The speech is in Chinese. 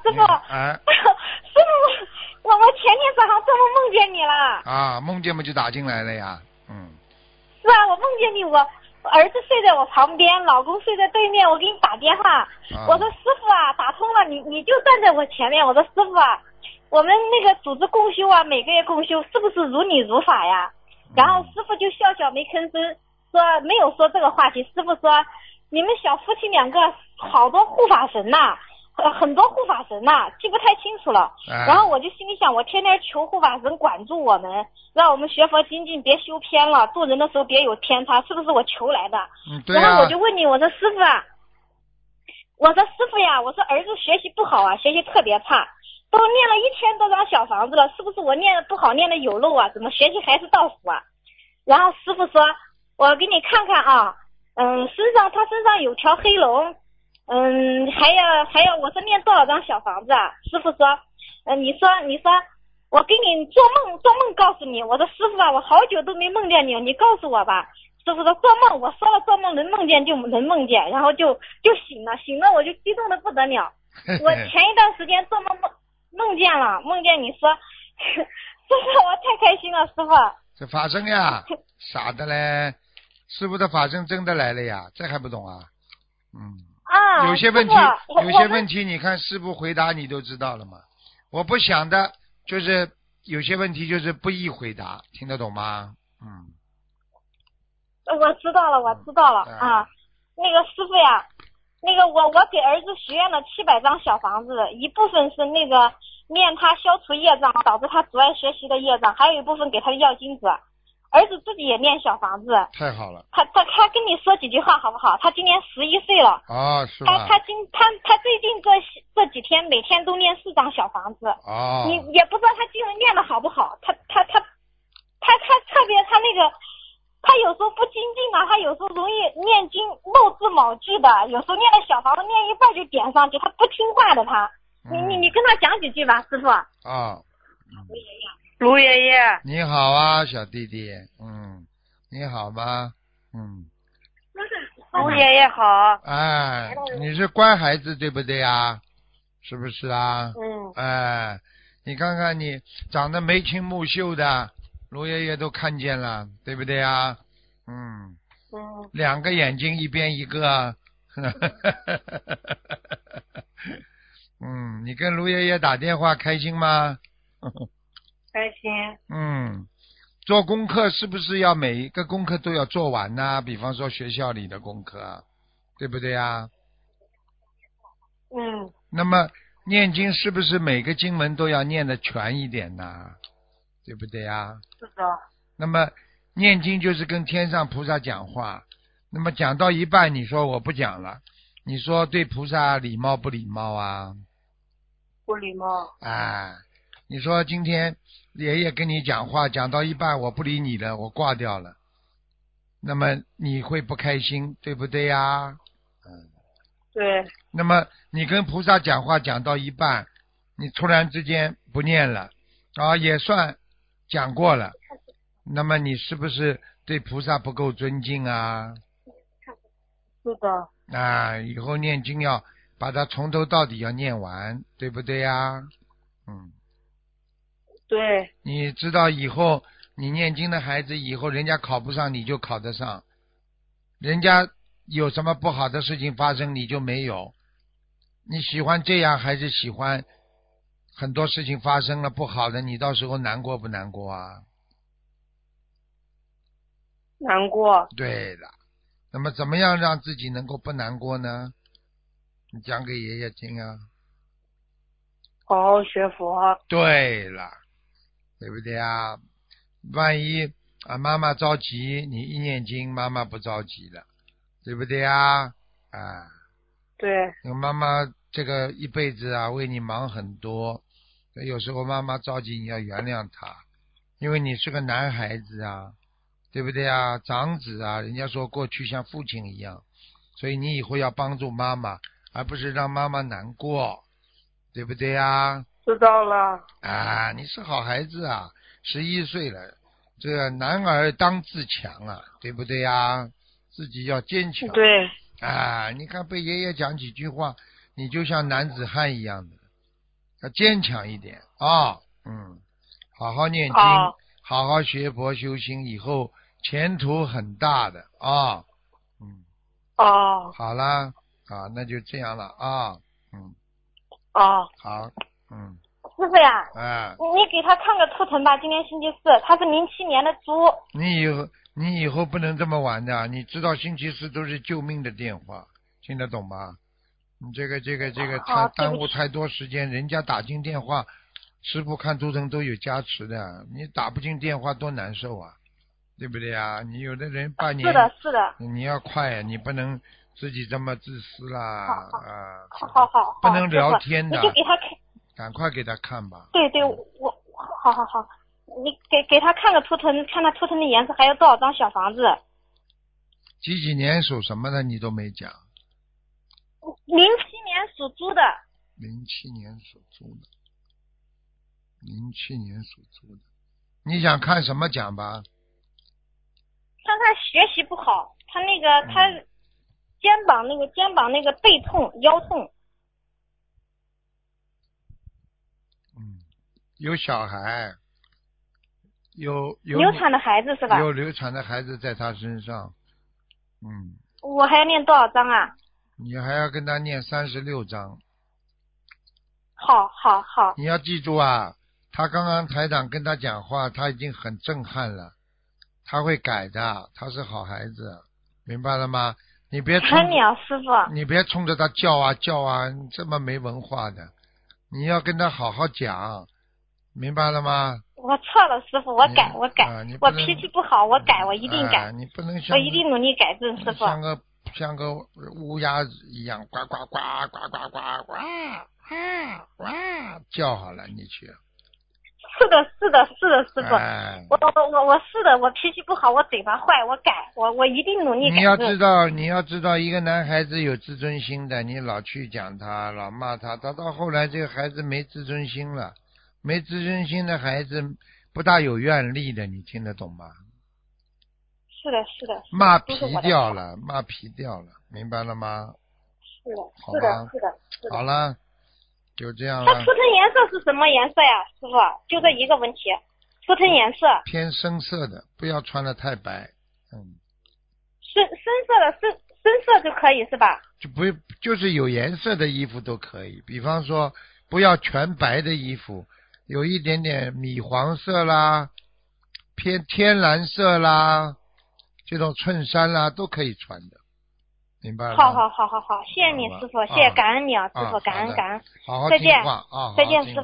师傅， 哎， 师傅，我前天早上做梦梦见你了。 啊，梦见不就打进来了呀？嗯。 是啊，我梦见你，我儿子睡在我旁边，老公睡在对面，我给你打电话，我说师傅啊，打通了，你就站在我前面，我说师傅啊，我们那个组织共修啊，每个月共修，是不是如理如法呀？然后师傅就笑笑没吭声，说没有说这个话题。师傅说你们小夫妻两个好多护法神呐、很多护法神呐、记不太清楚了。然后我就心里想，我天天求护法神管住我们，让我们学佛精进，别修偏了，做人的时候别有偏差，是不是我求来的？ 对啊。 然后我就问你，我说师傅啊，我说师傅呀，我说儿子学习不好啊，学习特别差，都念了1000多张小房子了，是不是我念的不好，念的有漏啊？怎么学习还是倒数啊？然后师傅说，我给你看看啊，他身上有条黑龙，还要，我说念多少张小房子啊？师傅说，你说，我给你做梦告诉你。我说师傅啊，我好久都没梦见你，你告诉我吧。师傅说做梦，我说了做梦能梦见就能梦见，然后就醒了我就激动的不得了。我前一段时间做梦见你说，师傅我太开心了，师傅。 这法身呀，傻的嘞，师傅的法身真的来了呀，这还不懂啊？ 啊， 有些问题，你看师傅回答你都知道了嘛。我不想的，就是有些问题就是不易回答，听得懂吗？ 我知道了啊。那个师傅呀，那个我给儿子许愿了700张小房子，一部分是那个念他消除业障，导致他阻碍学习的业障，还有一部分给他的要经者。儿子自己也念小房子。 太好了。 他跟你说几句话好不好？他今年11岁了。 哦，是吧？ 他最近这几天每天都念4张小房子。 哦。 你也不知道他经文念的好不好，他特别他那个。他有时候不精进嘛，他有时候容易念经漏字某句的，有时候念的小房子念一半就点上去，他不听话的他。你跟他讲几句吧，师傅。 啊。 卢爷爷。 你好啊，小弟弟。你好吗？ 卢爷爷好。 哎，你是乖孩子对不对啊？是不是啊？哎，你看看你长得眉清目秀的。卢爷爷都看见了，对不对啊？2个眼睛一边一个。你跟卢爷爷打电话开心吗？ 开心。 做功课是不是要每一个功课都要做完呢？比方说学校里的功课，对不对啊？那么念经是不是每个经文都要念得全一点呢？对不对呀？ 是的。 那么念经就是跟天上菩萨讲话，那么讲到一半你说我不讲了，你说对菩萨礼貌不礼貌啊？ 不礼貌。 你说今天爷爷跟你讲话讲到一半我不理你了，我挂掉了，那么你会不开心对不对呀？ 对。 那么你跟菩萨讲话讲到一半你突然之间不念了也算讲过了，那么你是不是对菩萨不够尊敬啊？ 是的。 以后念经要把它从头到底要念完，对不对呀？ 对。 你知道以后你念经的孩子以后人家考不上你就考得上，人家有什么不好的事情发生你就没有，你喜欢这样还是喜欢很多事情发生了不好的，你到时候难过不难过啊？ 难过。 对了，那么怎么样让自己能够不难过呢？你讲给爷爷听啊。 好好学佛。 对了，对不对啊？万一妈妈着急，你一念经妈妈不着急了，对不对啊？ 对。 妈妈这个一辈子为你忙很多，有时候妈妈着急你要原谅她，因为你是个男孩子对不对啊？长子人家说过去像父亲一样，所以你以后要帮助妈妈，而不是让妈妈难过，对不对啊？ 知道了。 你是好孩子11岁了，这个男儿当自强对不对呀？自己要坚强。 对。 你看被爷爷讲几句话，你就像男子汉一样的， 要坚强一点啊。好好念经， 好好好学佛修心，以后前途很大的啊。 哦好啦，那就这样了啊。 哦， 好， 师傅呀， 哎， 你给他看个图腾吧，今天星期四，他是07年的猪。 你以后不能这么玩的，你知道星期四都是救命的电话，听得懂吗？你这个好，对不起耽误太多时间，人家打进电话，师傅看图腾都有加持的，你打不进电话多难受啊，对不对啊？你有的人半年， 是的， 你要快，你不能自己这么自私啦， 好， 不能聊师傅天的， 你就给他看， 赶快给他看吧。 对，我好，你给他看个图腾，看他图腾的颜色，还有多少张小房子几年属什么的你都没讲。 ？07年属猪的。 07年属猪的，07年属猪的，你想看什么讲吧？ 看他学习不好，他肩膀那个背痛腰痛。 有小孩，有流产的孩子是吧？ 有流产的孩子在他身上。 我还要念多少章啊？ 你还要跟他念36章。 好。 你要记住啊，他刚刚台长跟他讲话，他已经很震撼了，他会改的，他是好孩子，明白了吗？你别冲感恩师傅。 你别冲着他叫啊，你这么没文化的，你要跟他好好讲，明白了吗？ 我错了，师傅，我改，我脾气不好，我改，我一定改。 你不能我一定努力改正，师傅。 像个乌鸦一样，呱呱呱呱呱呱呱叫好了，你去。 是的，师傅。我是的，我脾气不好，我嘴巴坏，我改，我一定努力改正。 你要知道，一个男孩子有自尊心的，你老去讲他，老骂他，到后来这个孩子没自尊心了，没自尊心的孩子不大有愿力的，你听得懂吗？ 是的。 骂皮掉了，明白了吗？ 是的。 好了，就这样了。 它图腾颜色是什么颜色呀，师傅？就这一个问题，图腾颜色偏深色的，不要穿得太白。 深色就可以是吧？ 就是有颜色的衣服都可以，比方说不要全白的衣服，有一点点米黄色啦，偏天蓝色啦，这种衬衫啦都可以穿的，明白了吗？ 好，谢谢你师傅，谢谢感恩你啊，师傅，感恩。 好好再见， 听话啊， 再见师傅。